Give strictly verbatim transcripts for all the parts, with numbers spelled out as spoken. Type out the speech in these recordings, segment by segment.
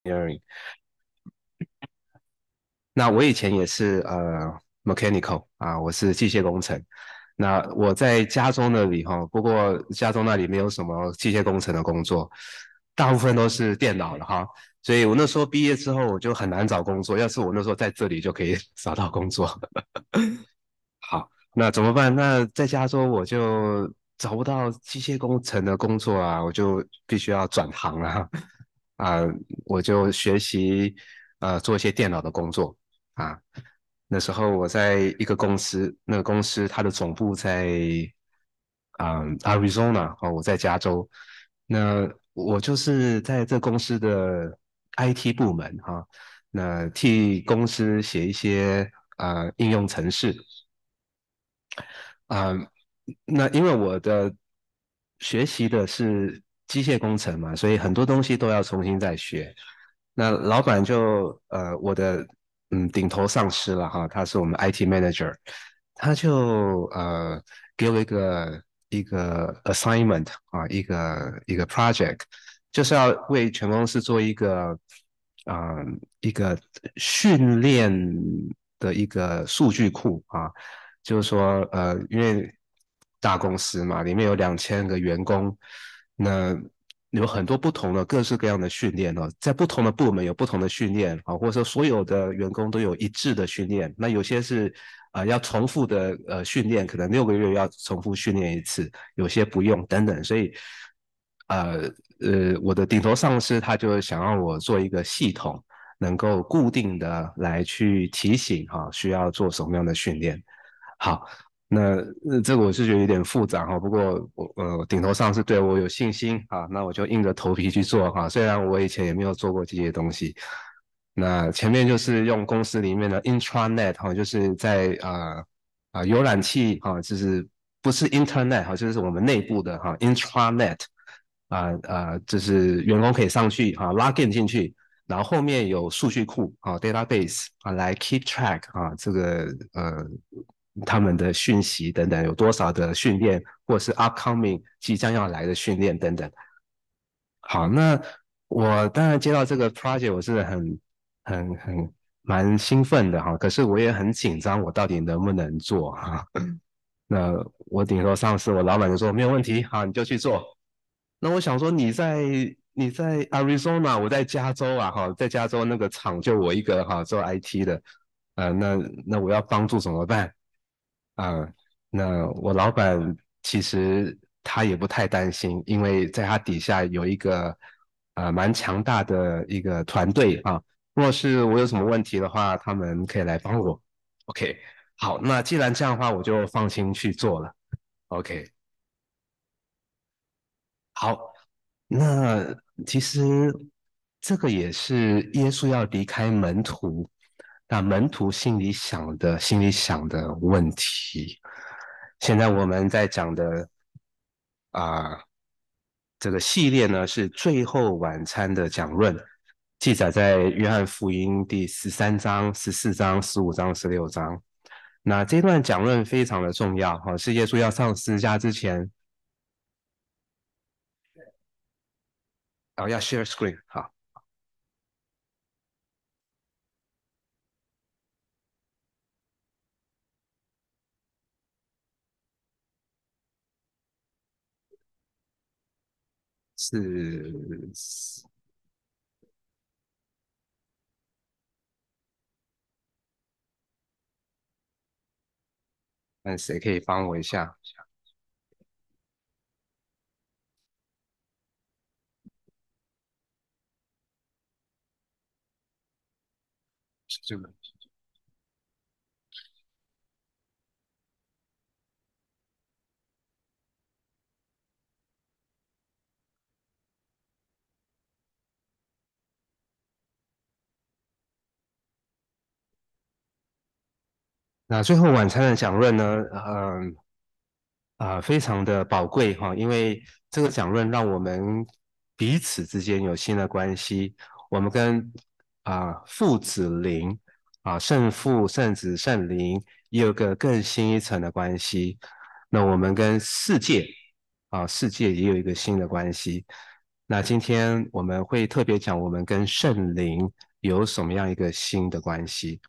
engineering。那我以前也是呃 mechanical 啊，我是机械工程。那我在加州那里哈，不过加州那里没有什么机械工程的工作，大部分都是电脑的哈。所以我那时候毕业之后我就很难找工作，要是我那时候在这里就可以找到工作。好，那怎么办？那在加州我就找不到机械工程的工作啊，我就必须要转行了啊，我就学习呃做一些电脑的工作啊。那时候我在一个公司，那个公司它的总部在啊、Arizona 哦，我在加州。那我就是在这公司的 I T 部门哈、那替公司写一些呃应用程式。啊、那因为我的学习的是机械工程嘛，所以很多东西都要重新再学。那老板就呃，我的嗯顶头上司了哈，他是我们 I T manager，他就呃给我一个一个 assignment 啊，一个一个 project，就是要为全公司做一个啊、一个训练的一个数据库啊。就是说，呃，因为大公司嘛，里面有两千个员工，那有很多不同的各式各样的训练哦，在不同的部门有不同的训练啊，或者说所有的员工都有一致的训练。那有些是啊、呃要重复的呃训练，可能六个月要重复训练一次，有些不用等等。所以，呃呃，我的顶头上司他就想让我做一个系统，能够固定的来去提醒哈、需要做什么样的训练。好，那呃这个我是觉得有点复杂哈，不过我呃顶头上是对我有信心啊，那我就硬着头皮去做哈，虽然我以前也没有做过这些东西。那前面就是用公司里面的 intranet 哈，就是在啊啊浏览器哈，就是不是 internet 哈，就是我们内部的哈 intranet 啊啊，就是员工可以上去哈 login 进去，然后后面有数据库啊 database 啊来 keep track 啊这个呃他们的讯息等等有多少的训练，或者是 upcoming 即将要来的训练等等。好，那我当然接到这个 project，我是很很很蛮兴奋的哈，可是我也很紧张，我到底能不能做哈？那我顶头上司我老板就说没有问题，好，你就去做。那我想说你在你在 Arizona，我在加州啊，哈，在加州那个厂就我一个哈做 I T 的，呃，那那我要帮助怎么办？啊、那我老板其实他也不太担心，因为在他底下有一个呃蛮强大的一个团队啊。若是我有什么问题的话，他们可以来帮我。OK，好，那既然这样的话，我就放心去做了。OK，好，那其实这个也是耶稣要离开门徒，那门徒心里想的、心里想的问题。现在我们在讲的啊、这个系列呢是最后晚餐的讲论，记载在约翰福音第十三章、十四章、十五章、十六章。那这段讲论非常的重要，哈，是耶稣要上十字架之前，然后要 share screen，好。是，那谁可以帮我一下？这个。那最后晚餐的讲论呢，嗯、啊、呃非常的宝贵哈，因为这个讲论让我们彼此之间有新的关系，我们跟啊、父子灵啊、圣父、圣子、圣灵也有个更新一层的关系。那我们跟世界啊、世界也有一个新的关系。 那今天我们会特别讲我们跟圣灵有什么样一个新的关系。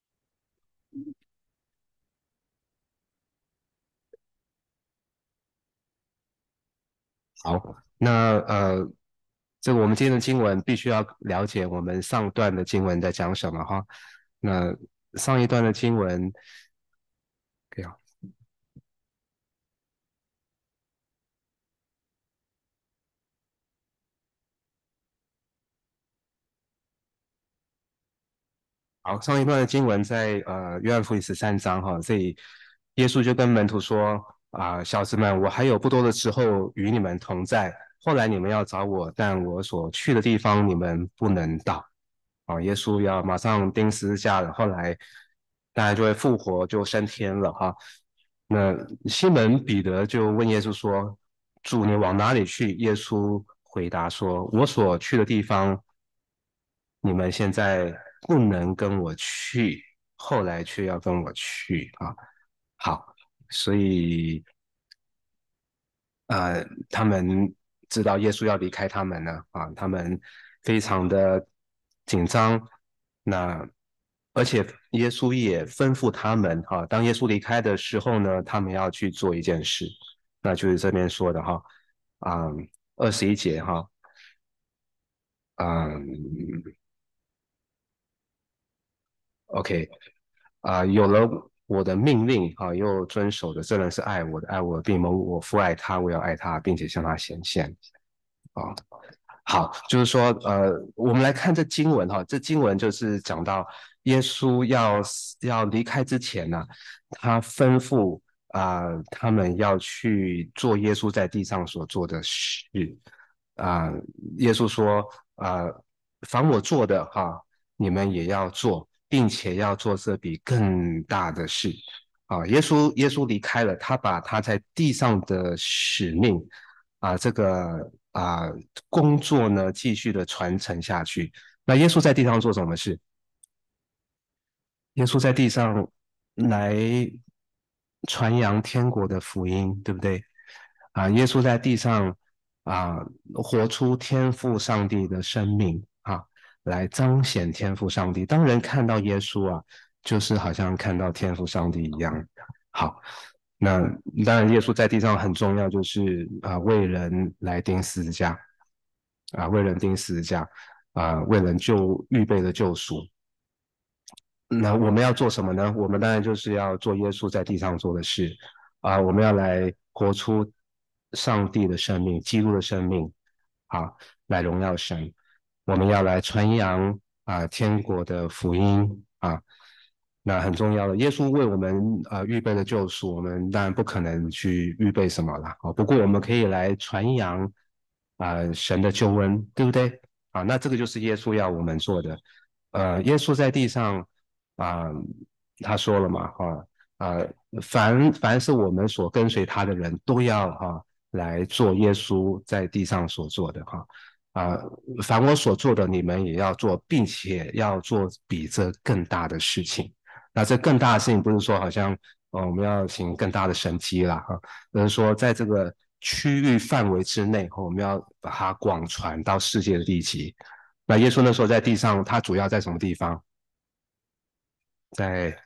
好，那呃，这个我们今天的经文必须要了解我们上段的经文在讲什么哈。那上一段的经文，对啊，好，上一段的经文在呃约翰福音十三章哈，这里耶稣就跟门徒说啊、小子们，我还有不多的时候与你们同在，后来你们要找我，但我所去的地方你们不能到。啊，耶稣要马上钉十字架了，后来当然就会复活，就升天了哈。那西门彼得就问耶稣说：“主，你往哪里去？”耶稣回答说：“我所去的地方，你们现在不能跟我去，后来却要跟我去啊。”好，所以呃，他们知道耶稣要离开他们了啊，他们非常的紧张。那而且耶稣也吩咐他们哈、啊，当耶稣离开的时候呢，他们要去做一件事，那就是这边说的哈啊，二十一节哈，嗯，OK 啊，有了我的命令啊，又遵守的，这人是爱我的，爱我的，并蒙我父爱他，我要爱他，并且向他显现啊。好，就是说，呃，我们来看这经文哈，这经文就是讲到耶稣要要离开之前呢、他吩咐啊、呃他们要去做耶稣在地上所做的事啊、呃耶稣说啊、呃凡我做的哈、你们也要做，并且要做这比更大的事啊、耶稣耶稣离开了，他把他在地上的使命啊、这个啊、工作呢继续的传承下去。那耶稣在地上做什么事？耶稣在地上来传扬天国的福音，对不对？啊，耶稣在地上啊，活出天父上帝的生命啊，来彰显天父上帝。当人看到耶稣啊，就是好像看到天父上帝一样。好，那当然，耶稣在地上很重要，就是啊，为人来钉十字架啊，为人钉十字架啊，为人就预备了救赎。那我们要做什么呢？我们当然就是要做耶稣在地上做的事啊，我们要来活出上帝的生命、基督的生命啊，来荣耀神。我们要来传扬啊天国的福音啊，那很重要的。耶稣为我们呃预备了救赎，我们当然不可能去预备什么了啊，不过我们可以来传扬啊神的救恩，对不对？啊，那这个就是耶稣要我们做的。呃，耶稣在地上。啊、他说了嘛，哈、啊，凡凡是我们所跟随他的人都要哈、来做耶稣在地上所做的哈啊、凡我所做的，你们也要做，并且要做比这更大的事情。那这更大的事情不是说好像哦我们要行更大的神迹啦哈，而是说在这个区域范围之内，我们要把它广传到世界的地极。那耶稣那时候在地上，他主要在什么地方？在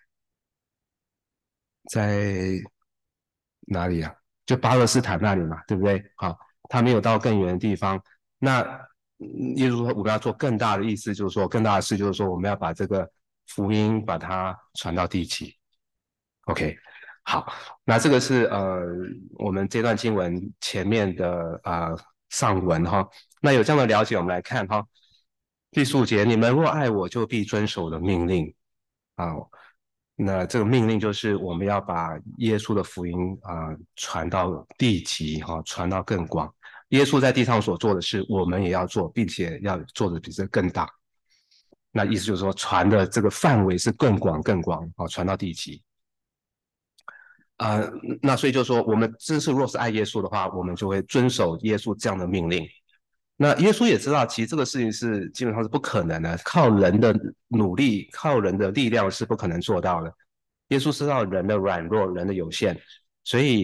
在哪里啊？就巴勒斯坦那里嘛，对不对？好，他没有到更远的地方。那嗯耶稣说我们要做更大的意思，就是说更大的事，就是说我们要把这个福音把它传到地极。OK，好，那这个是呃我们这段经文前面的啊、呃上文哈。那有这样的了解，我们来看哈。第十五节，你们若爱我，就必遵守我的命令。啊，那这个命令就是我们要把耶稣的福音啊、呃传到地极哈、传到更广。耶稣在地上所做的事，我们也要做，并且要做的比这更大。那意思就是说，传的这个范围是更广更广啊、传到地极。啊、呃那所以就是说，我们真是若是爱耶稣的话，我们就会遵守耶稣这样的命令。那耶稣也知道，其实这个事情是基本上是不可能的，靠人的努力、靠人的力量是不可能做到的。耶稣知道人的软弱、人的有限，所以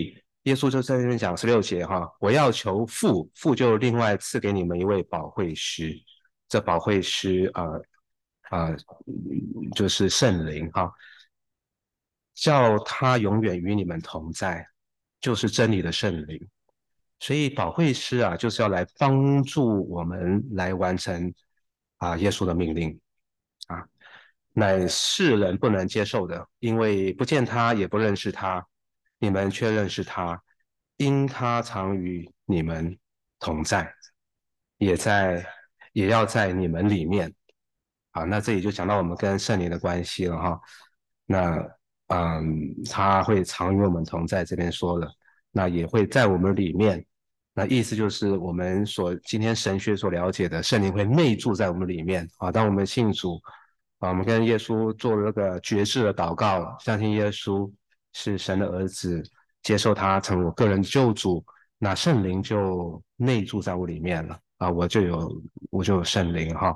耶稣就在这边讲十六节哈，我要求父，父就另外赐给你们一位保惠师，这保惠师啊啊、呃呃就是圣灵哈，叫他永远与你们同在，就是真理的圣灵。所以保惠师啊，就是要来帮助我们来完成啊耶稣的命令啊，乃世人不能接受的，因为不见他也不认识他，你们却认识他，因他常与你们同在，也在也要在你们里面。啊，那这里就讲到我们跟圣灵的关系了哈。那嗯，他会常与我们同在，这边说了，那也会在我们里面。那意思就是我们所今天神学所了解的圣灵会内住在我们里面啊。当我们信主啊，我们跟耶稣做了那个决志的祷告，相信耶稣是神的儿子，接受他成为我个人救主，那圣灵就内住在我里面了啊，我就有我就有圣灵哈。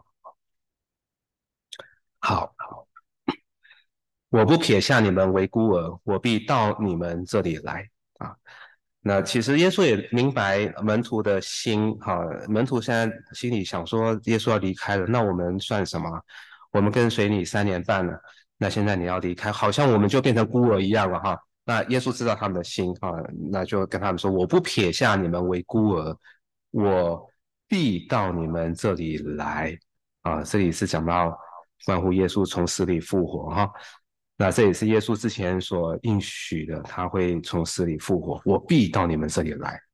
好，我不撇下你们为孤儿，我必到你们这里来啊。那其实耶稣也明白门徒的心，哈，门徒现在心里想说，耶稣要离开了，那我们算什么？我们跟随你三年半了，那现在你要离开，好像我们就变成孤儿一样了哈。那耶稣知道他们的心哈，那就跟他们说，我不撇下你们为孤儿，我必到你们这里来啊。这里是讲到关乎耶稣从死里复活哈。那这也是耶稣之前所应许的，他会从死里复活，我必到你们这里来。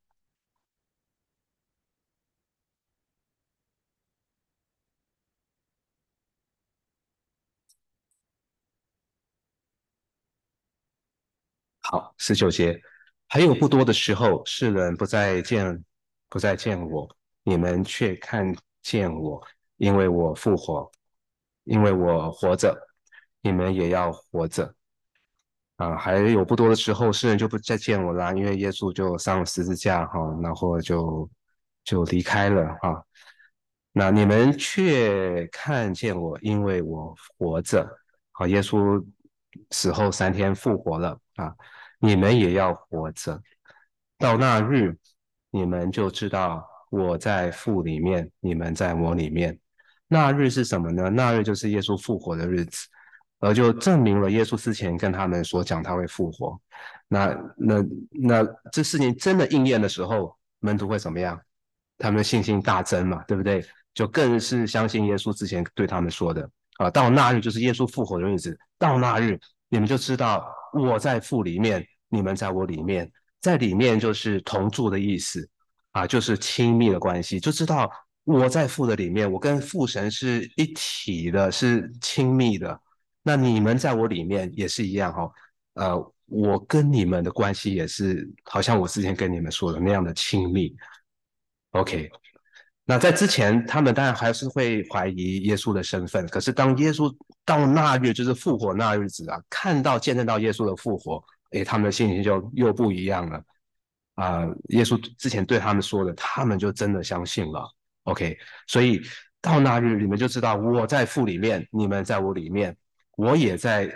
好，十九节，还有不多的时候，世人不再见，不再见我，你们却看见我，因为我复活，因为我活着，你们也要活着。啊，还有不多的时候，世人就不再见我啦，因为耶稣就上了十字架哈，然后就就离开了哈。那你们却看见我，因为我活着。好，耶稣死后三天复活了啊，你们也要活着。到那日，你们就知道我在父里面，你们在我里面。那日是什么呢？那日就是耶稣复活的日子。而就证明了耶稣之前跟他们所讲他会复活。那那那这事情真的应验的时候，门徒会怎么样？他们的信心大增嘛，对不对？就更是相信耶稣之前对他们说的啊，到那日就是耶稣复活的日子，到那日你们就知道我在父里面，你们在我里面，在里面就是同住的意思啊，就是亲密的关系，就知道我在父的里面，我跟父神是一体的，是亲密的。那你们在我里面也是一样哈、哦，呃，我跟你们的关系也是，好像我之前跟你们说的那样的亲密。OK，那在之前，他们当然还是会怀疑耶稣的身份，可是当耶稣到那日，就是复活那日子啊，看到见证到耶稣的复活，诶，他们的心情就又不一样了啊、呃耶稣之前对他们说的，他们就真的相信了。OK，所以到那日，你们就知道我在父里面，你们在我里面，我也在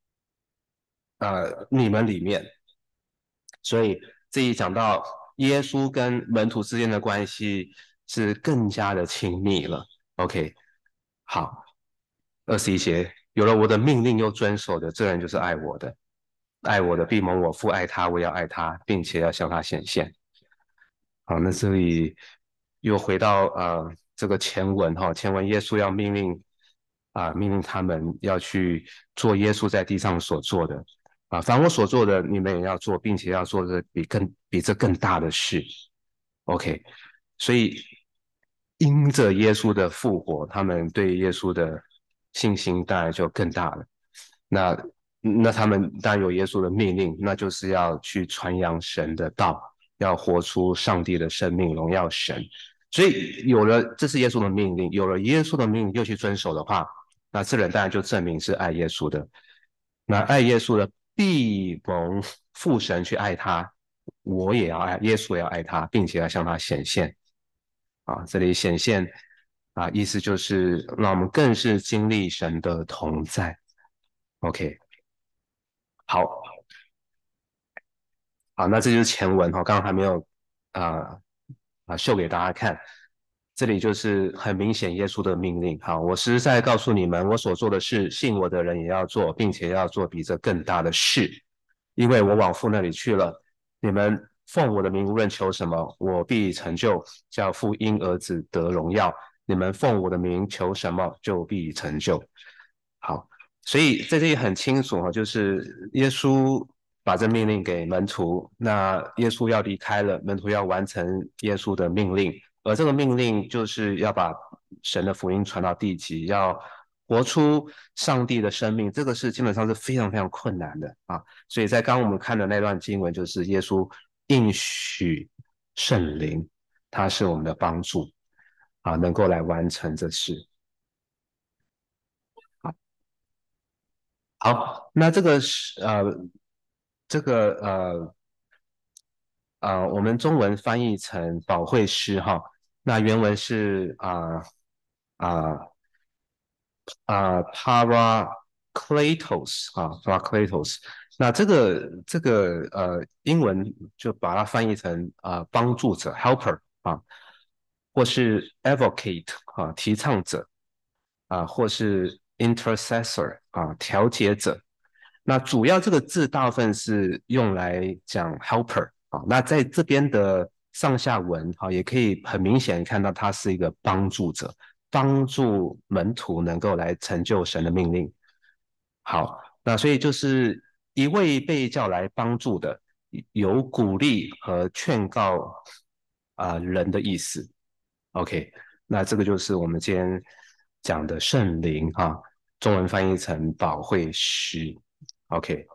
呃你们里面。所以这一讲到耶稣跟门徒之间的关系是更加的亲密了。OK，好，二十一节，有了我的命令又遵守的，这人就是爱我的，爱我的必蒙我父爱他，我要爱他，并且要向他显现。好，那这里又回到呃这个前文哈，前文耶稣要命令啊、命令他们要去做耶稣在地上所做的啊，凡我所做的，你们也要做，并且要做的比更比这更大的事。OK，所以因着耶稣的复活，他们对耶稣的信心当然就更大了。那那他们当然有耶稣的命令，那就是要去传扬神的道，要活出上帝的生命，荣耀神。所以有了这是耶稣的命令，有了耶稣的命令又去遵守的话，那这人当然就证明是爱耶稣的。那爱耶稣的必蒙父神去爱他，我也要爱，耶稣也要爱他，并且要向他显现。啊，这里显现啊，意思就是让我们更是经历神的同在。OK，好， 好，那这就是前文哈，刚刚还没有啊啊秀给大家看。这里就是很明显耶稣的命令。好，我实在告诉你们，我所做的事，信我的人也要做，并且要做比这更大的事，因为我往父那里去了。你们奉我的名无论求什么，我必成就，叫父因儿子得荣耀。你们奉我的名求什么，就必成就。好，所以在这里很清楚哈，就是耶稣把这命令给门徒，那耶稣要离开了，门徒要完成耶稣的命令，而这个命令就是要把神的福音传到地极，要活出上帝的生命，这个是基本上是非常非常困难的啊。所以在刚刚我们看的那段经文，就是耶稣应许圣灵，他是我们的帮助啊，能够来完成这事。好，那这个是呃，这个呃呃，我们中文翻译成保惠师哈，那原文是啊啊啊 Paracletos 啊 Paracletos，那这个这个呃英文就把它翻译成啊、呃、帮助者 helper 啊，或是 advocate 啊提倡者啊，或是 intercessor 啊调解者。那主要这个字大部分是用来讲 helper 啊，那在这边的上下文啊，也可以很明显看到它是一个帮助者，帮助门徒能够来成就神的命令。好，那所以就是一位被叫来帮助的，有鼓励和劝告啊、呃人的意思。OK，那这个就是我们今天讲的圣灵啊，中文翻译成保惠师。OK，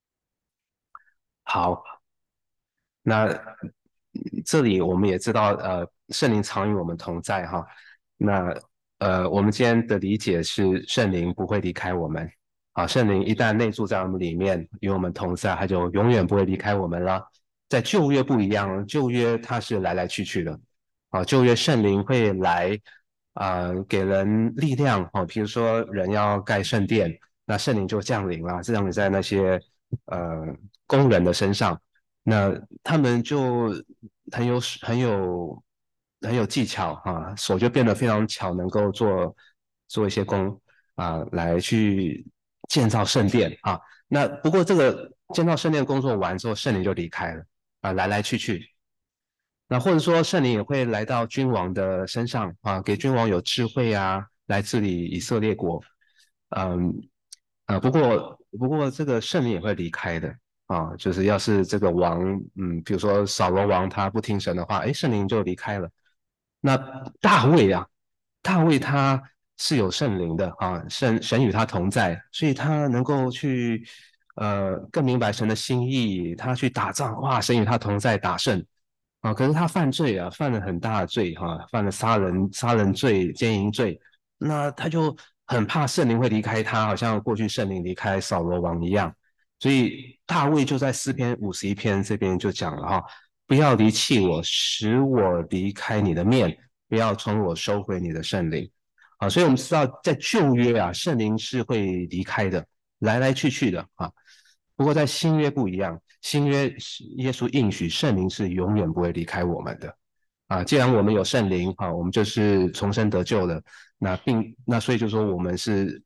好，那这里我们也知道，呃，圣灵常与我们同在哈。那呃，我们今天的理解是，圣灵不会离开我们。啊，圣灵一旦内住在我们里面，与我们同在，他就永远不会离开我们了。在旧约不一样，旧约它是来来去去的。啊，旧约圣灵会来，啊、给人力量。啊，比如说人要盖圣殿，那圣灵就降临了，降临在那些呃工人的身上。那他们就很有很有很有技巧啊，手就变得非常巧，能够做做一些工啊，来去建造圣殿啊。那不过这个建造圣殿工作完之后，圣灵就离开了啊，来来去去。那或者说圣灵也会来到君王的身上啊，给君王有智慧啊，来治理以色列国。嗯啊，不过不过这个圣灵也会离开的。啊，就是要是这个王，嗯，比如说扫罗王他不听神的话，哎，圣灵就离开了。那大卫啊，大卫他是有圣灵的啊，神神与他同在，所以他能够去呃更明白神的心意，他去打仗，哇，神与他同在，打胜啊。可是他犯罪啊，犯了很大的罪哈、啊，犯了杀人杀人罪、奸淫罪，那他就很怕圣灵会离开他，好像过去圣灵离开扫罗王一样。所以大卫就在诗篇五十一篇这边就讲了哈，不要离弃我，使我离开你的面，不要从我收回你的圣灵。啊，所以我们知道在旧约啊，圣灵是会离开的，来来去去的啊。不过在新约不一样，新约耶稣应许圣灵是永远不会离开我们的啊。既然我们有圣灵啊，我们就是重生得救了，那并那所以就说我们是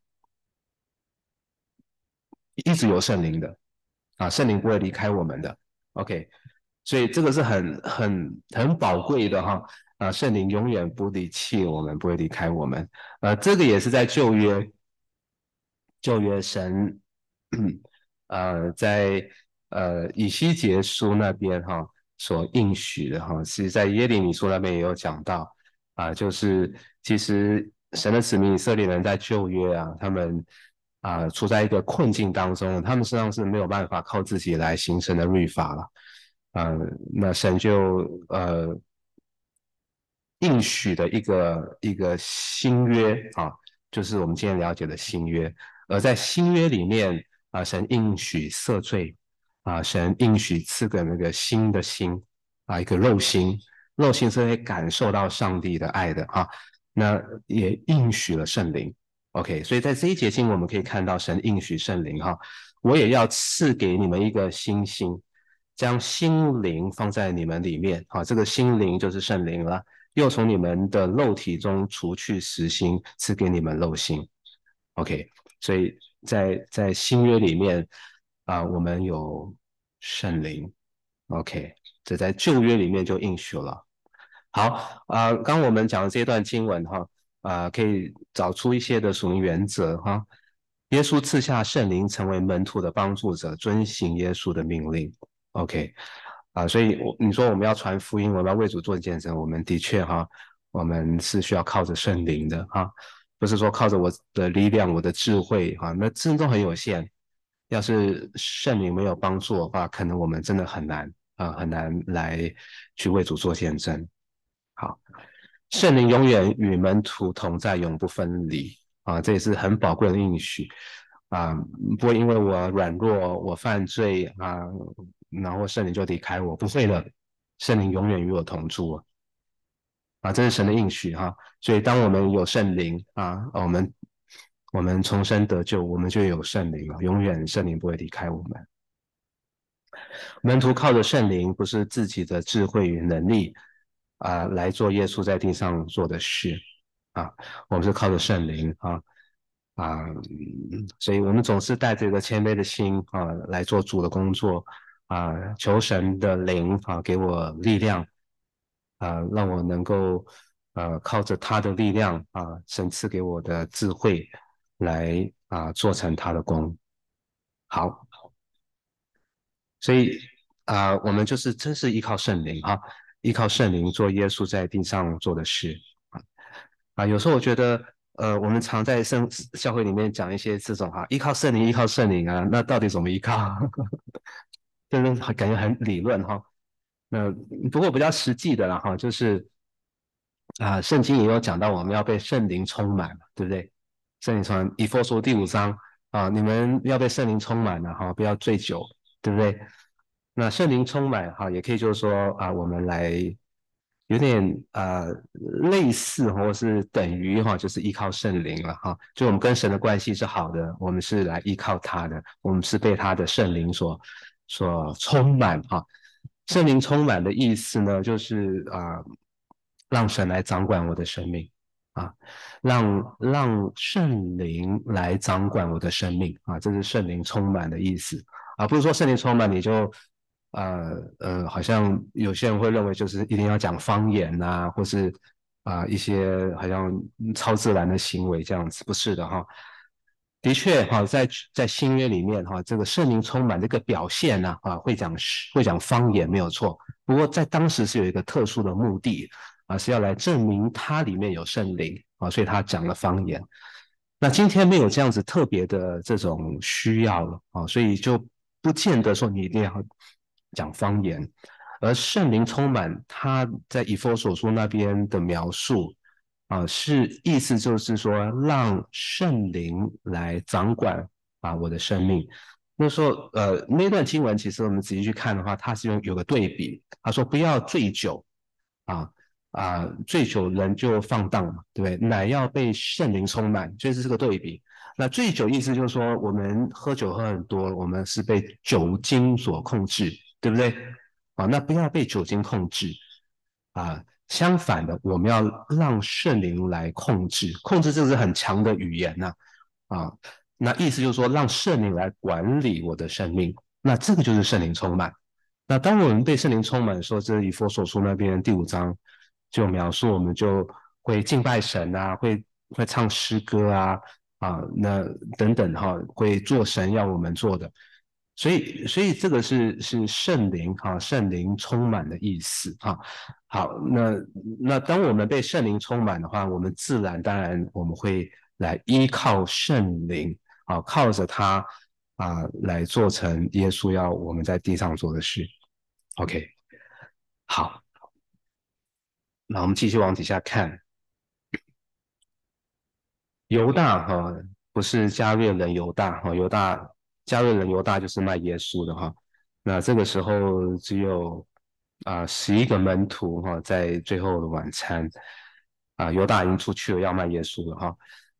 一直有圣灵的啊，圣灵不会离开我们的。OK，所以这个是很很很宝贵的哈啊，圣灵永远不离弃我们，不会离开我们。呃，这个也是在旧约，旧约神，呃，在呃以西结书那边哈所应许的哈，其实在耶利米书那边也有讲到啊，就是其实神的子民以色列人在旧约啊，他们啊处在一个困境当中，他们实际上是没有办法靠自己来形成的律法了。呃，那神就呃应许的一个一个新约啊，就是我们今天了解的新约。而在新约里面啊，神应许赦罪啊，神应许赐给那个新的心啊，一个肉心，肉心是会感受到上帝的爱的啊。那也应许了圣灵。OK，所以在这一节经我们可以看到神应许圣灵哈，我也要赐给你们一个新心将心灵放在你们里面，啊，这个心灵就是圣灵了，又从你们的肉体中除去实心，赐给你们肉心。OK，所以在在新约里面啊，我们有圣灵。OK，这在旧约里面就应许了。好啊，刚我们讲的这段经文哈，啊，可以找出一些的属灵原则哈。耶稣赐下圣灵，成为门徒的帮助者，遵行耶稣的命令。OK，啊，所以我你说我们要传福音，我们要为主做见证，我们的确哈，我们是需要靠着圣灵的哈，不是说靠着我的力量、我的智慧哈，那智都很有限。要是圣灵没有帮助的话，可能我们真的很难啊、呃很难来去为主做见证。好，圣灵永远与门徒同在，永不分离啊，这也是很宝贵的应许啊。不会因为我软弱，我犯罪啊，然后圣灵就离开我，不会的，圣灵永远与我同住啊，这是神的应许哈。所以当我们有圣灵啊，我们我们重生得救，我们就有圣灵了，永远圣灵不会离开我们。门徒靠着圣灵，不是自己的智慧与能力啊、来做耶稣在地上做的事啊，我们是靠着圣灵啊啊、嗯所以我们总是带着一个谦卑的心啊来做主的工作啊，求神的灵啊给我力量啊，让我能够呃靠着他的力量啊，神赐给我的智慧来啊做成他的功。好，所以啊、呃我们就是真是依靠圣灵哈，依靠圣灵做耶稣在地上做的事啊。啊，有时候我觉得，呃，我们常在圣教会里面讲一些这种哈，依靠圣灵，依靠圣灵啊，那到底怎么依靠？真的感觉很理论哈。那不过比较实际的啦哈，就是啊，圣经也有讲到我们要被圣灵充满嘛，对不对？圣灵充满，以弗所第五章啊，你们要被圣灵充满了哈，不要醉酒，对不对？那圣灵充满哈，也可以就是说啊，我们来有点呃类似或是等于哈，就是依靠圣灵了哈。就我们跟神的关系是好的，我们是来依靠他的，我们是被他的圣灵所所充满哈。圣灵充满的意思呢，就是啊、呃让神来掌管我的生命啊，让让圣灵来掌管我的生命啊，这是圣灵充满的意思啊，不是说圣灵充满你就呃呃，好像有些人会认为就是一定要讲方言呐、或是啊、呃一些好像超自然的行为这样子，不是的哈。的确哈，在在新约里面哈，这个圣灵充满这个表现呢啊，会讲会讲方言没有错，不过在当时是有一个特殊的目的啊，是要来证明它里面有圣灵啊，所以他讲了方言。那今天没有这样子特别的这种需要了啊，所以就不见得说你一定要讲方言。而圣灵充满，他在以弗所书那边的描述啊，是意思就是说，让圣灵来掌管啊我的生命。那时候，呃，那段经文其实我们仔细去看的话，它是用有个对比，他说不要醉酒啊啊，醉酒人就放荡嘛，对不对？乃要被圣灵充满，所以这是个对比。那醉酒意思就是说，我们喝酒喝很多，我们是被酒精所控制，对不对？啊，那不要被酒精控制啊。相反的，我们要让圣灵来控制，控制这是很强的语言呐啊，啊，那意思就是说，让圣灵来管理我的生命，那这个就是圣灵充满。那当我们被圣灵充满的时候，这以佛所书那边第五章就描述，我们就会敬拜神啊，会会唱诗歌啊啊，那等等哈，会做神要我们做的。所以，所以这个是是圣灵哈，圣灵充满的意思哈。好，那那当我们被圣灵充满的话，我们自然当然我们会来依靠圣灵啊，靠着他啊来做成耶稣要我们在地上做的事。OK，好，那我们继续往底下看，犹大哈不是加略人犹大哈，犹大加略人犹大就是卖耶稣的哈。那这个时候只有啊十一个门徒哈，在最后的晚餐啊，犹大已经出去了要卖耶稣了哈。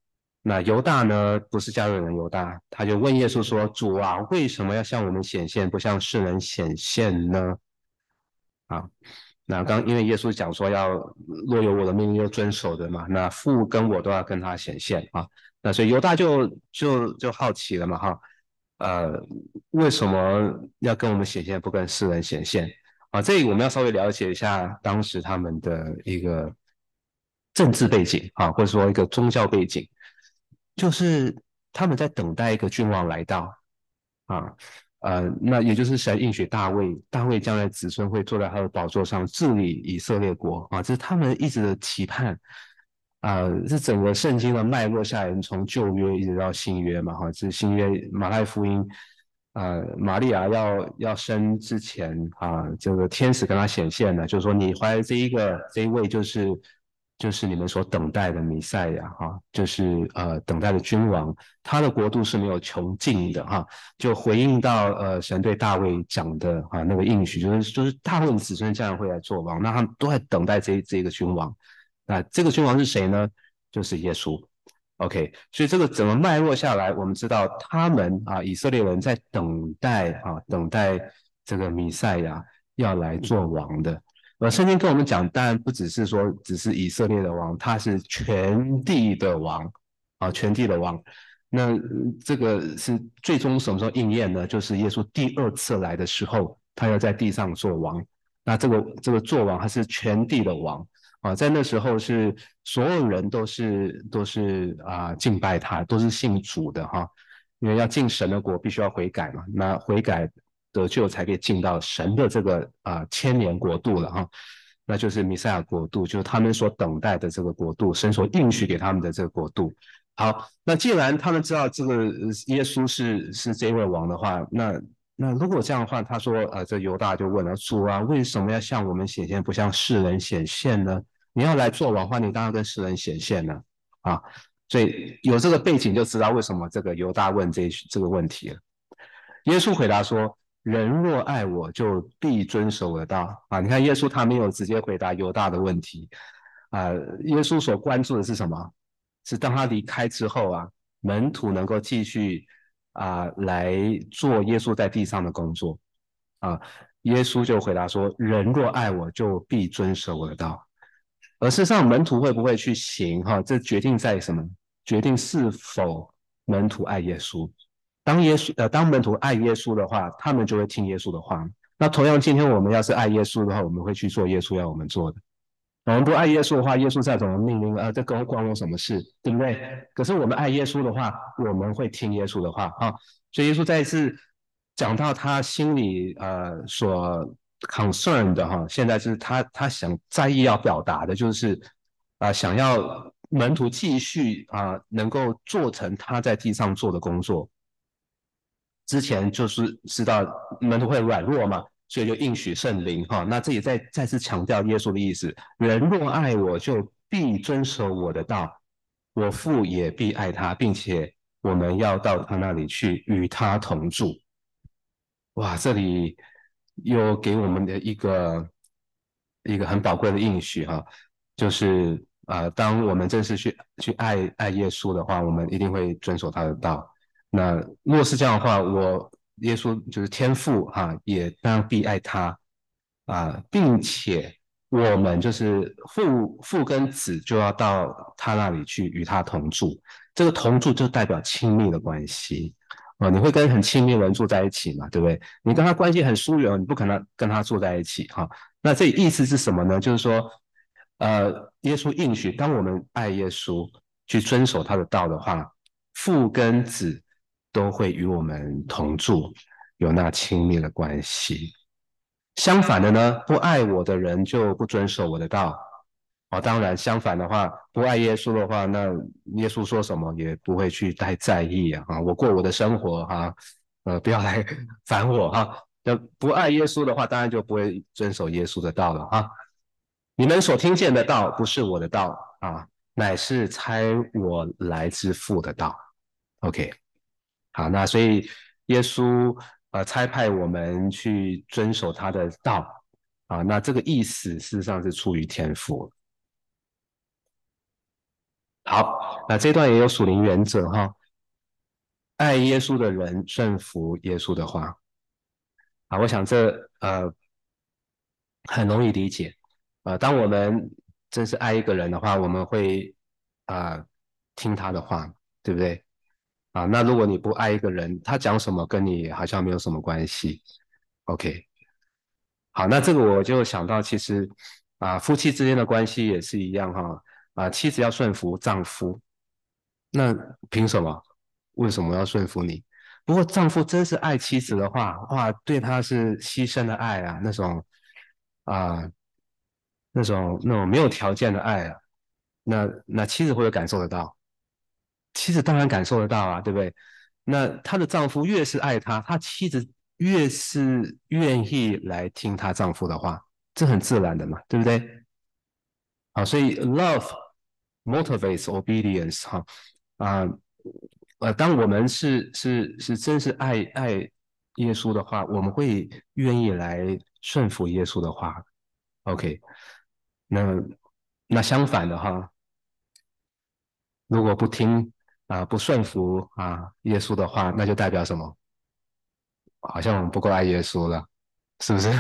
那犹大呢，不是加略人犹大，他就问耶稣说：主啊，为什么要向我们显现，不向世人显现呢？啊，那刚因为耶稣讲说要若有我的命令又遵守的嘛，那父跟我都要跟他显现啊。那所以犹大就就就好奇了嘛哈，呃，为什么要跟我们显现，不跟世人显现？啊，这里我们要稍微了解一下当时他们的一个政治背景啊，或者说一个宗教背景，就是他们在等待一个君王来到啊。呃，那也就是神应许大卫，大卫将来子孙会坐在他的宝座上治理以色列国啊，这是他们一直的期盼啊。这整个圣经的脉络下来，从旧约一直到新约嘛，哈，这是新约马太福音，呃，玛利亚要要生之前啊，这个天使跟她显现了，就是说你怀的这一个这一位就是就是你们所等待的弥赛亚哈，就是呃等待的君王，他的国度是没有穷尽的哈。就回应到呃神对大卫讲的啊那个应许，就是就是大卫的子孙将来会来做王，那他们都在等待这这个君王。那这个君王是谁呢？就是耶稣。OK，所以这个整个脉络下来，我们知道他们啊以色列人在等待啊等待这个弥赛亚要来做王的。呃，圣经跟我们讲，当然不只是说只是以色列的王，他是全地的王啊，全地的王。那这个是最终什么时候应验呢？就是耶稣第二次来的时候，他要在地上做王。那这个这个做王，他是全地的王啊，在那时候是所有人都是都是啊敬拜他，都是信主的哈。因为要进神的国，必须要悔改嘛。那悔改得救，才可以进到神的这个啊千年国度了哈。那就是弥赛亚国度，就是他们所等待的这个国度，神所应许给他们的这个国度。好，那既然他们知道这个耶稣是是这位王的话，那那如果这样的话，他说，呃，这犹大就问了主啊，为什么要向我们显现，不向世人显现呢？你要来做王的话，你当然跟世人显现了啊。所以有这个背景，就知道为什么这个犹大问这这个问题了。耶稣回答说：人若爱我，就必遵守我的道啊。你看，耶稣他没有直接回答犹大的问题啊。耶稣所关注的是什么？是当他离开之后啊，门徒能够继续啊来做耶稣在地上的工作啊。耶稣就回答说：人若爱我，就必遵守我的道。而事实上，门徒会不会去行哈？这决定在什么？决定是否门徒爱耶稣。当耶稣呃，当门徒爱耶稣的话，他们就会听耶稣的话。那同样，今天我们要是爱耶稣的话，我们会去做耶稣要我们做的。我们不爱耶稣的话，耶稣再怎么命令，呃，这跟关我什么事，对不对？可是我们爱耶稣的话，我们会听耶稣的话啊。所以耶稣再一次讲到他心里呃所 concern 的哈，现在是他他想在意要表达的，就是啊、呃、想要门徒继续啊、呃、能够做成他在地上做的工作。之前就是知道门徒会软弱嘛，所以就应许圣灵哈。那这也再再次强调耶稣的意思：人若爱我，就必遵守我的道，我父也必爱他，并且我们要到他那里去，与他同住。哇，这里又给我们的一个一个很宝贵的应许哈，就是啊、呃当我们正式去去爱爱耶稣的话，我们一定会遵守他的道。那若是这样的话，我耶稣就是天父哈、啊，也当然必爱他啊，并且我们就是父父跟子就要到他那里去与他同住。这个同住就代表亲密的关系。哦，你会跟很亲密的人住在一起嘛，对不对？你跟他关系很疏远，你不可能跟他住在一起哈。那这意思是什么呢？就是说，呃，耶稣应许，当我们爱耶稣，去遵守他的道的话，父跟子都会与我们同住，有那亲密的关系。相反的呢，不爱我的人就不遵守我的道。哦，当然，相反的话，不爱耶稣的话，那耶稣说什么也不会去太在意啊。啊我过我的生活哈、啊，呃，不要来烦我哈。那、啊、不爱耶稣的话，当然就不会遵守耶稣的道了啊。你们所听见的道不是我的道啊，乃是差我来之父的道。OK，好，那所以耶稣呃差派我们去遵守他的道啊，那这个意思事实上是出于天赋。 好，那这段也有属灵原则哈，爱耶稣的人顺服耶稣的话啊，我想这呃很容易理解。呃，当我们真是爱一个人的话，我们会啊、呃听他的话，对不对？啊，那如果你不爱一个人，他讲什么跟你好像没有什么关系。OK，好，那这个我就想到，其实啊，夫妻之间的关系也是一样哈。啊，妻子要顺服丈夫，那凭什么？为什么要顺服你？不过丈夫真是爱妻子的话，哇，对她是牺牲的爱啊，那种啊、那种那种没有条件的爱啊，那那妻子会不会感受得到？妻子当然感受得到啊，对不对？那她的丈夫越是爱她，她妻子越是愿意来听她丈夫的话，这很自然的嘛，对不对？好，所以 love motivates obedience 哈啊呃，当我们是是是真是爱爱耶稣的话，我们会愿意来顺服耶稣的话。OK，那那相反的哈，如果不听啊、不顺服啊耶稣的话，那就代表什么？好像我们不够爱耶稣了，是不是？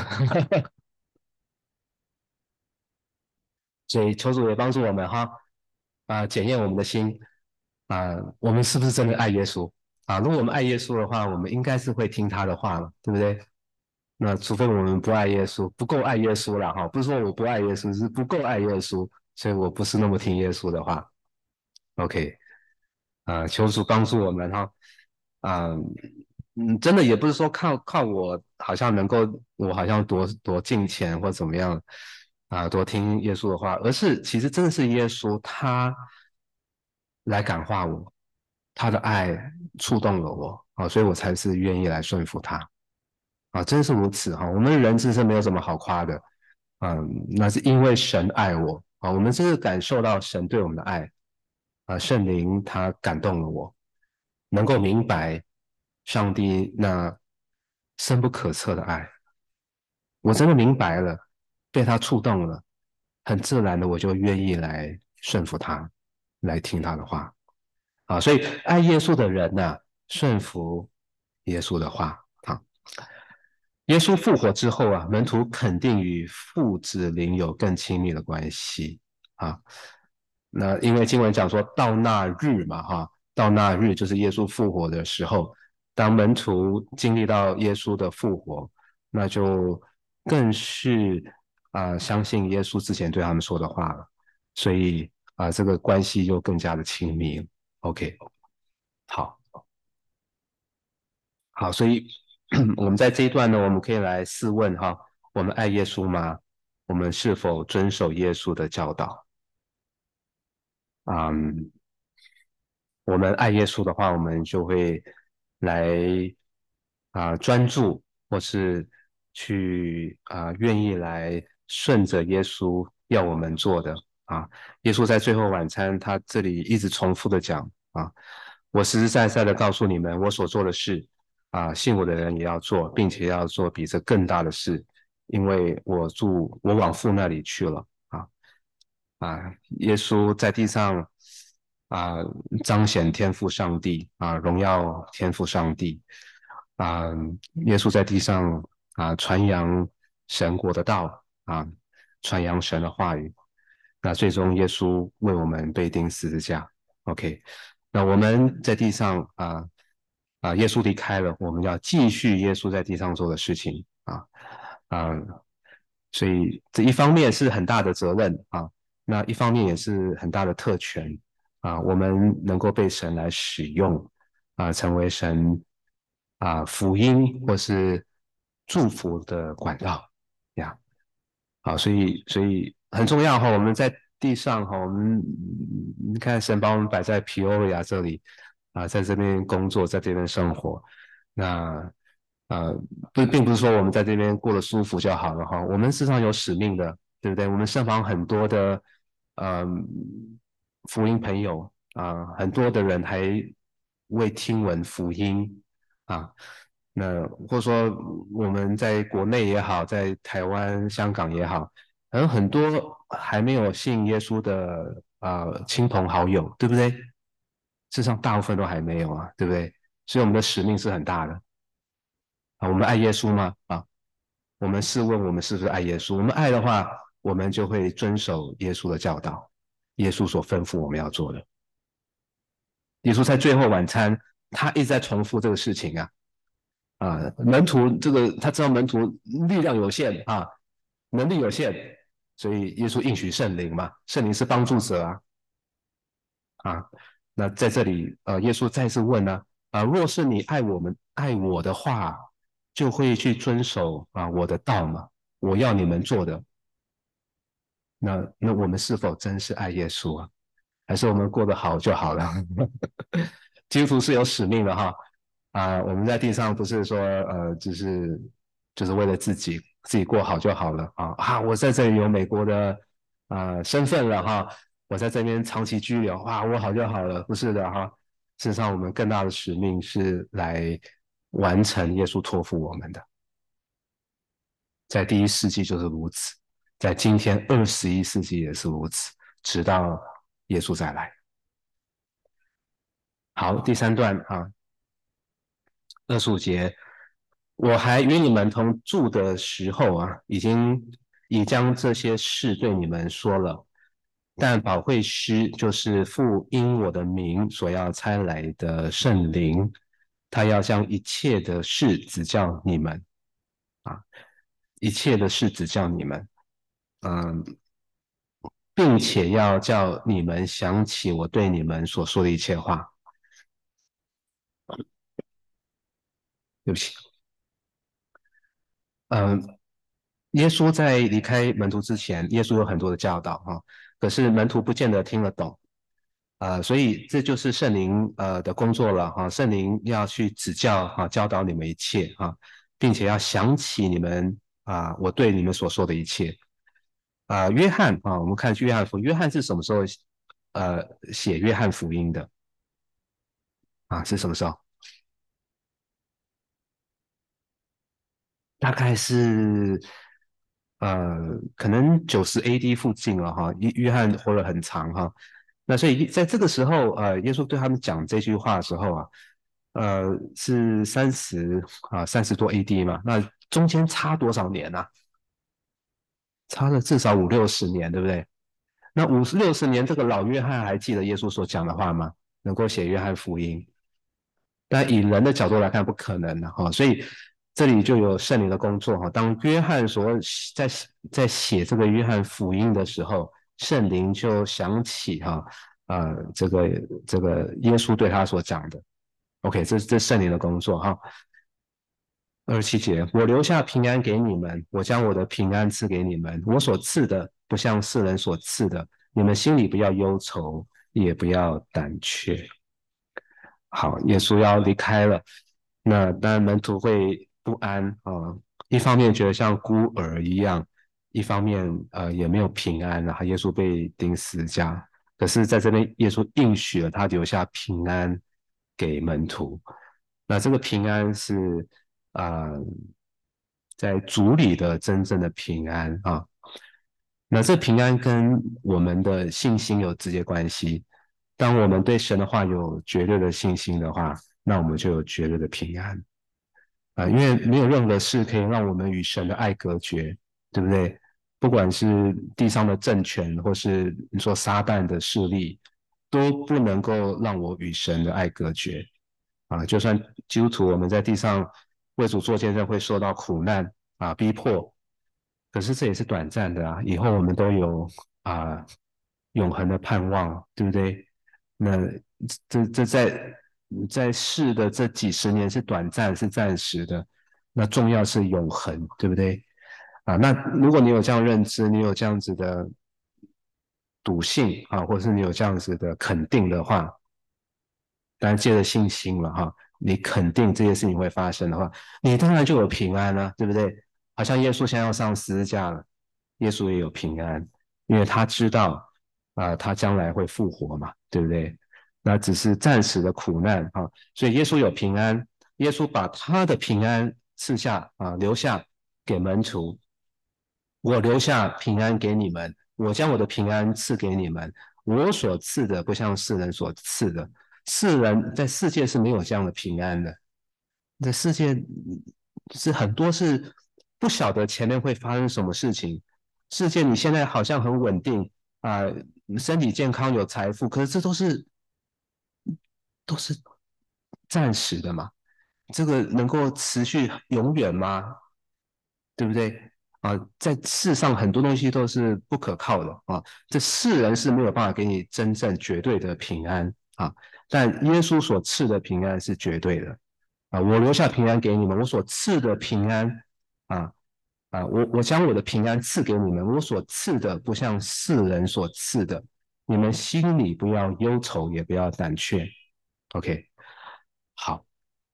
所以求主也帮助我们哈，啊、检验我们的心啊、我们是不是真的爱耶稣啊？如果我们爱耶稣的话，我们应该是会听他的话了，对不对？那除非我们不爱耶稣，不够爱耶稣了哈，不是说我不爱耶稣，是不够爱耶稣，所以我不是那么听耶稣的话。OK，啊、求主帮助我们哈，啊、嗯，真的也不是说靠靠我，好像能够我好像多多敬虔或怎么样啊、多听耶稣的话，而是其实真的是耶稣他来感化我，他的爱触动了我啊、所以我才是愿意来顺服他啊，真是如此哈、我们人真是没有什么好夸的，嗯，那是因为神爱我啊，我们真是感受到神对我们的爱啊，圣灵他感动了我，能够明白上帝那深不可测的爱，我真的明白了，被他触动了，很自然的我就愿意来顺服他，来听他的话啊，所以爱耶稣的人呢、顺服耶稣的话啊。耶稣复活之后啊，门徒肯定与父子灵有更亲密的关系啊。那因为经文讲说到那日嘛，哈，到那日就是耶稣复活的时候，当门徒经历到耶稣的复活，那就更是啊、相信耶稣之前对他们说的话了，所以啊、这个关系就更加的亲密。OK，好。好，所以我们在这一段呢，我们可以来试问哈，我们爱耶稣吗？我们是否遵守耶稣的教导？嗯，我们爱耶稣的话，我们就会来啊、专注，或是去啊、愿意来顺着耶稣要我们做的啊。耶稣在最后晚餐，他这里一直重复的讲啊，我实实在在的告诉你们，我所做的事啊，信我的人也要做，并且要做比这更大的事，因为我住我往父那里去了啊。啊，耶稣在地上啊，彰显天赋上帝啊，荣耀天赋上帝啊，耶稣在地上啊，传扬神国的道啊，传扬神的话语。那最终耶稣为我们被钉十字架。OK，那我们在地上啊啊，耶稣离开了，我们要继续耶稣在地上做的事情啊啊，所以这一方面是很大的责任啊。那一方面也是很大的特权啊，我们能够被神来使用啊，成为神啊福音或是祝福的管道呀。好，所以所以很重要哈，我们在地上哈，我们你看神把我们摆在皮欧亚这里啊，在这边工作，在这边生活，那呃不并不是说我们在这边过得舒服就好了哈，我们事实上有使命的，对不对？我们身旁很多的呃福音朋友啊，很多的人还未听闻福音啊，那或者说我们在国内也好，在台湾、香港也好，还有很多还没有信耶稣的呃亲朋好友，对不对？事实上大部分都还没有啊，对不对？所以我们的使命是很大的啊。我们爱耶稣吗？啊，我们试问我们是不是爱耶稣？我们爱的话，我们就会遵守耶稣的教导，耶稣所吩咐我们要做的。耶稣在最后晚餐，他一直在重复这个事情啊。啊，门徒这个他知道门徒力量有限啊，能力有限，所以耶稣应许圣灵嘛，圣灵是帮助者啊。啊，那在这里呃，耶稣再次问呢，啊，若是你爱我们爱我的话，就会去遵守啊我的道嘛，我要你们做的。那那我们是否真是爱耶稣啊？还是我们过得好就好了？基督徒是有使命的哈。啊，我们在地上不是说呃，只是就是为了自己自己过好就好了啊啊！我在这里有美国的啊身份了哈，我在这边长期居留啊，我好就好了，不是的哈。事实上，我们更大的使命是来完成耶稣托付我们的，在第一世纪就是如此，在今天二十一世纪也是如此，直到耶稣再来。好，第三段啊，二十五节，我还与你们同住的时候啊，已经已将这些事对你们说了。但保惠师就是父因我的名所要差来的圣灵，他要将一切的事指教你们啊，一切的事指教你们，嗯，并且要叫你们想起我对你们所说的一切话。对不起，嗯，耶稣在离开门徒之前，耶稣有很多的教导哈，可是门徒不见得听得懂，呃，所以这就是圣灵呃的工作了哈，圣灵要去指教哈，教导你们一切哈，并且要想起你们啊，我对你们所说的一切啊。约翰啊，我们看约翰福音，约翰是什么时候呃写约翰福音的啊？是什么时候？大概是呃，可能九十 A D 附近了哈。约约翰活了很长哈，那所以在这个时候，呃，耶稣对他们讲这句话的时候啊，呃，是三十啊三十多 A D 嘛，那中间差多少年啊？差了至少五六十年，对不对？那五十六十年，这个老约翰还记得耶稣所讲的话吗？能够写约翰福音？但以人的角度来看，不可能的哈，所以这里就有圣灵的工作哈。当约翰所在在写这个约翰福音的时候，圣灵就想起哈，呃，这个这个耶稣对他所讲的。OK，这这圣灵的工作哈。二十七节，我留下平安给你们，我将我的平安赐给你们，我所赐的不像世人所赐的，你们心里不要忧愁，也不要胆怯。好，耶稣要离开了，那当然门徒会不安啊、呃一方面觉得像孤儿一样，一方面呃也没有平安啊，耶稣被钉十字架，可是在这边耶稣应许了他留下平安给门徒，那这个平安是啊、呃在主里的真正的平安啊，那这平安跟我们的信心有直接关系。当我们对神的话有绝对的信心的话，那我们就有绝对的平安啊、呃因为没有任何事可以让我们与神的爱隔绝，对不对？不管是地上的政权，或是你说撒旦的势力，都不能够让我与神的爱隔绝啊。就算基督徒我们在地上为主做见证，会受到苦难啊逼迫，可是这也是短暂的啊，以后我们都有啊永恒的盼望，对不对？那这这在在世的这几十年是短暂，是暂时的，那重要是永恒，对不对？啊，那如果你有这样认知，你有这样子的笃信啊，或者是你有这样子的肯定的话，当然借着信心了哈，你肯定这些事情会发生的话，你当然就有平安了，对不对？好像耶稣现在要上十字架了，耶稣也有平安，因为他知道啊、呃他将来会复活嘛，对不对？那只是暂时的苦难哈，所以耶稣有平安，耶稣把他的平安赐下啊，留下给门徒，我留下平安给你们，我将我的平安赐给你们， 我所赐的不像世人所赐的，世人在世界是没有这样的平安的。这世界是很多是不晓得前面会发生什么事情。世界你现在好像很稳定啊、呃身体健康有财富，可是这都是都是暂时的嘛。这个能够持续永远吗？对不对？啊，在世上很多东西都是不可靠的啊，这世人是没有办法给你真正绝对的平安啊，但耶稣所赐的平安是绝对的啊。我留下平安给你们，我所赐的平安啊啊，我我将我的平安赐给你们，我所赐的不像世人所赐的，你们心里不要忧愁，也不要胆怯。OK，好。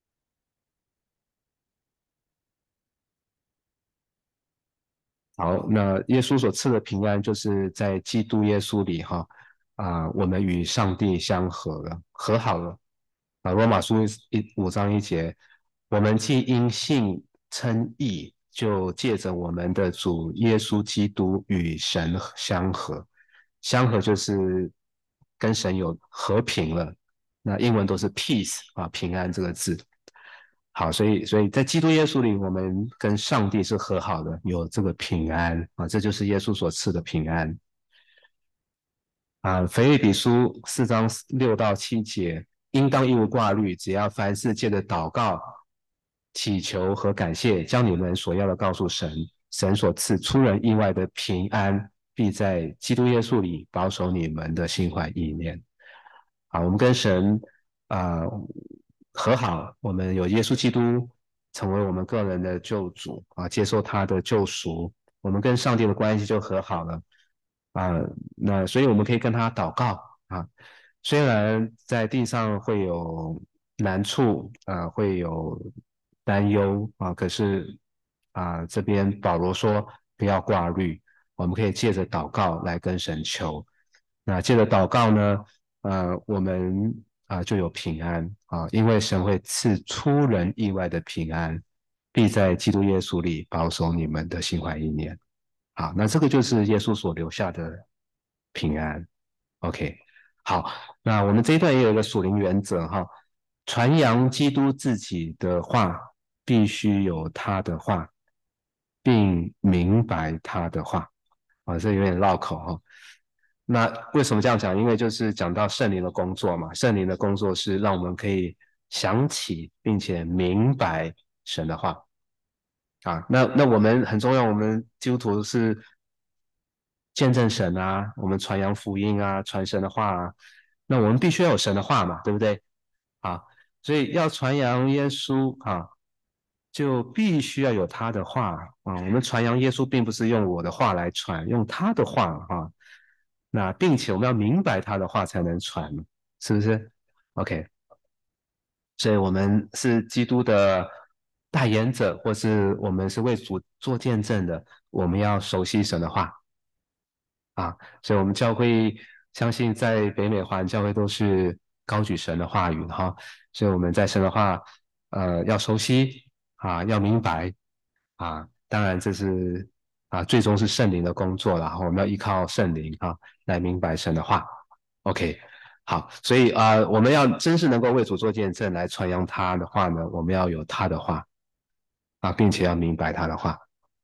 好，那耶稣所赐的平安，就是在基督耶稣里哈啊，我们与上帝相合了，和好了啊。罗马书一五章一节，我们既因信称义，就借着我们的主耶稣基督与神相合。相合就是跟神有和平了，那英文都是 peace 啊，平安这个字。好，所以所以在基督耶稣里，我们跟上帝是和好的，有这个平安啊，这就是耶稣所赐的平安啊。腓立比书四章六到七节，应当一无挂虑，只要凡事借着祷告、祈求和感谢，将你们所要的告诉神，神所赐出人意外的平安，必在基督耶稣里保守你们的心怀意念。啊，我们跟神啊、呃和好，我们有耶稣基督成为我们个人的救主啊，接受他的救赎，我们跟上帝的关系就和好了啊。那所以我们可以跟他祷告啊，虽然在地上会有难处啊，会有担忧啊，可是啊，这边保罗说不要挂虑，我们可以借着祷告来跟神求。那借着祷告呢？呃，我们啊、呃就有平安啊，因为神会赐出人意外的平安，必在基督耶稣里保守你们的心怀意念。好，那这个就是耶稣所留下的平安。OK，好，那我们这一段也有一个属灵原则哈，传扬基督自己的话，必须有他的话，并明白他的话。啊，这有点绕口哈。那为什么这样讲？因为就是讲到圣灵的工作嘛，圣灵的工作是让我们可以想起并且明白神的话啊。那那我们很重要，我们基督徒是见证神啊，我们传扬福音啊，传神的话啊，那我们必须要有神的话嘛，对不对？啊，所以要传扬耶稣啊，就必须要有他的话啊。我们传扬耶稣，并不是用我的话来传，用他的话啊。那并且我们要明白他的话才能传，是不是？OK，所以我们是基督的代言者，或是我们是为主做见证的，我们要熟悉神的话啊。所以我们教会相信在北美华人教会都是高举神的话语哈，所以我们在神的话呃要熟悉啊，要明白啊。当然这是啊最终是圣灵的工作了，然后我们要依靠圣灵啊来明白神的话。OK，好，所以啊、呃我们要真是能够为主做见证来传扬他的话呢，我们要有他的话啊，并且要明白他的话。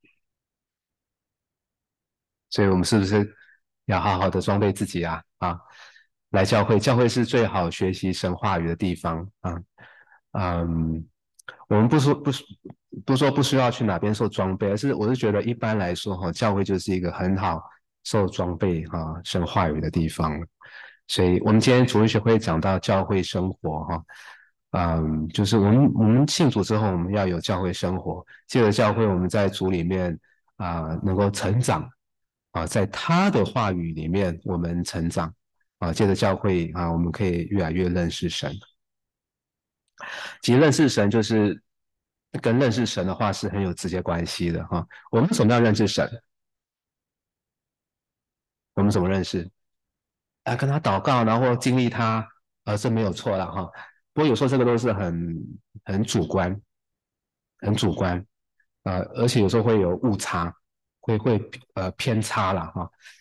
所以我们是不是要好好的装备自己啊？啊，来教会，教会是最好学习神话语的地方啊。嗯，我们不说不不说不需要去哪边受装备，而是我是觉得一般来说哈，教会就是一个很好受装备哈神话语的地方。所以我们今天主日学会讲到教会生活哈，嗯，就是我们我们信主之后，我们要有教会生活，借着教会我们在主里面啊、呃能够成长啊，在他的话语里面我们成长啊，借着教会啊，我们可以越来越认识神。其实认识神就是跟认识神的话是很有直接关系的哈。我们怎么样认识神？我们怎么认识？啊，跟他祷告，然后经历他，呃，这没有错了哈。不过有时候这个都是很很主观，很主观，呃，而且有时候会有误差，会会呃偏差了哈。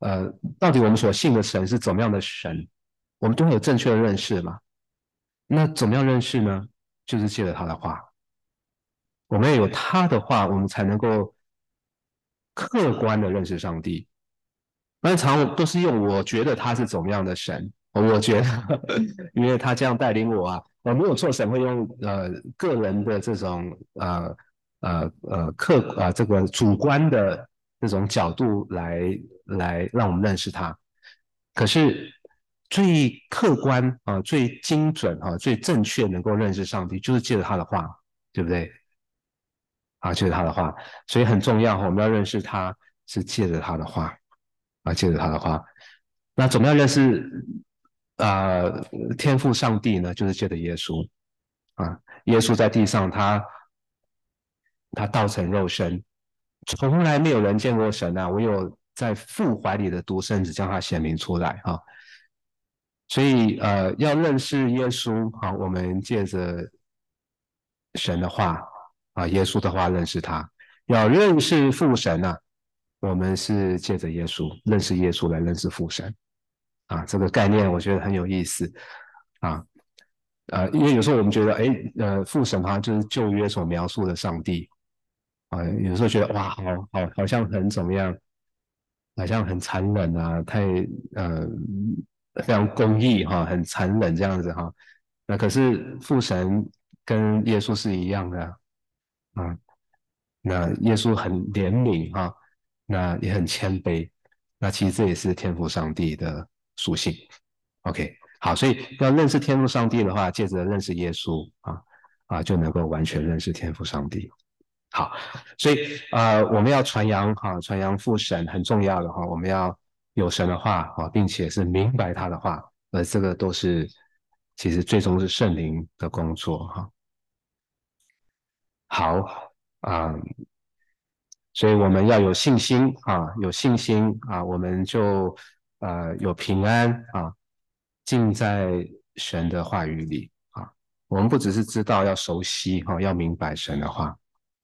呃，到底我们所信的神是怎么样的神，我们都会有正确的认识嘛。那怎么样认识呢？就是借着他的话，我们要有他的话，我们才能够客观的认识上帝。那常都是用我觉得他是怎么样的神，我觉得，因为他这样带领我啊，我没有错，神会用呃个人的这种呃呃呃客啊、呃、这个主观的这种角度来来让我们认识他。可是最客观啊、呃最精准啊、最正确能够认识上帝，就是借着他的话，对不对？啊，借着他的话，所以很重要，我们要认识他是借着他的话。啊，借着他的话，那怎么样认识啊、呃天父上帝呢？就是借着耶稣啊，耶稣在地上他他道成肉身，从来没有人见过神啊，唯有在父怀里的独生子将他显明出来哈、啊。所以呃，要认识耶稣啊，我们借着神的话啊，耶稣的话认识他；要认识父神啊，我们是借着耶稣认识耶稣来认识父神。啊，这个概念我觉得很有意思啊，呃，因为有时候我们觉得，哎，呃，父神好像就是旧约所描述的上帝啊，有时候觉得哇，好好好像很怎么样，好像很残忍啊，太呃非常公义哈、很残忍这样子哈、那可是父神跟耶稣是一样的啊，那耶稣很怜悯哈、那也很谦卑，那其实这也是天父上帝的属性。OK，好，所以要认识天赋上帝的话，借着认识耶稣啊啊，就能够完全认识天赋上帝。好，所以呃，我们要传扬哈、传扬父神很重要的哈、我们要有神的话啊，并且是明白他的话，而这个都是其实最终是圣灵的工作哈、好啊、所以我们要有信心啊，有信心啊，我们就呃有平安啊，尽在神的话语里啊。我们不只是知道要熟悉哈、要明白神的话。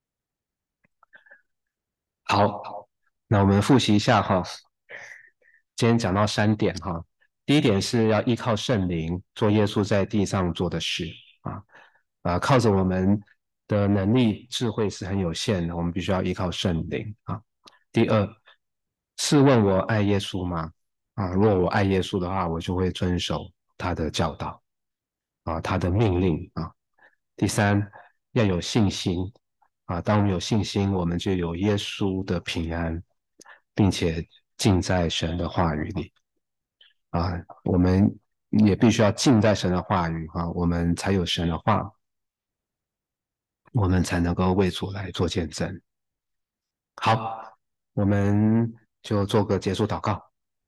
好，那我们复习一下哈，今天讲到三点哈。第一点是要依靠圣灵做耶稣在地上做的事啊啊，靠着我们的能力智慧是很有限的，我们必须要依靠圣灵啊。第二，试问我爱耶稣吗？啊，如果我爱耶稣的话，我就会遵守他的教导啊，他的命令啊。第三，要有信心啊，当我们有信心，我们就有耶稣的平安，并且浸在神的话语里啊。我们也必须要浸在神的话语啊，我们才有神的话，我们才能够为主来做见证。好，我们就做个结束祷告。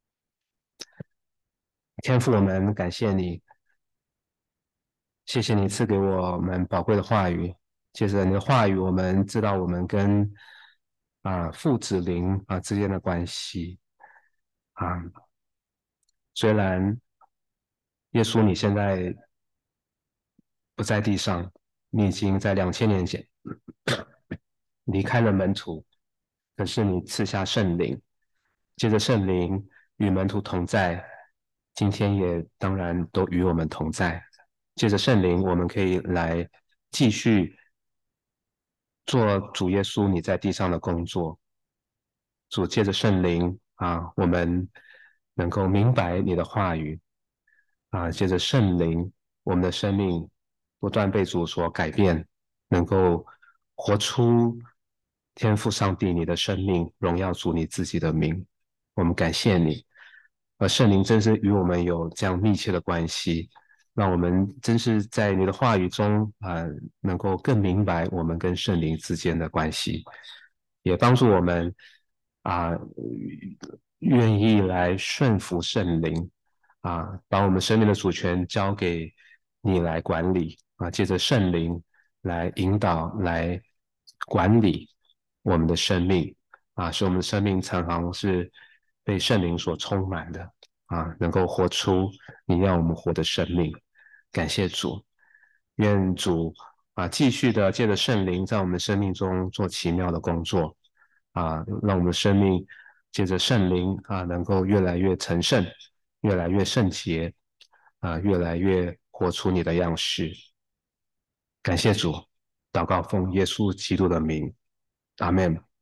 天父，我们感谢你，谢谢你赐给我们宝贵的话语。借着你的话语，我们知道我们跟啊父子灵啊之间的关系啊。虽然耶稣你现在不在地上，你已经在两千年前离开了门徒，可是你赐下圣灵，借着圣灵与门徒同在，今天也当然都与我们同在。借着圣灵，我们可以来继续做主耶稣你在地上的工作。主借着圣灵啊，我们能够明白你的话语啊，借着圣灵，我们的生命不断被主所改变，能够活出天赋上帝你的生命，荣耀主你自己的名。我们感谢你，而圣灵真是与我们有这样密切的关系，让我们真是在你的话语中啊、呃，能够更明白我们跟圣灵之间的关系，也帮助我们啊、呃，愿意来顺服圣灵啊，把我们生命的主权交给你来管理啊，借着圣灵来引导、来管理我们的生命啊，使我们的生命常常是被圣灵所充满的啊，能够活出你让我们活的生命。感谢主，愿主啊继续的借着圣灵在我们生命中做奇妙的工作啊，让我们的生命借着圣灵啊，能够越来越成圣，越来越圣洁啊，越来越活出你的样式。感谢主，祷告奉耶稣基督的名，阿门。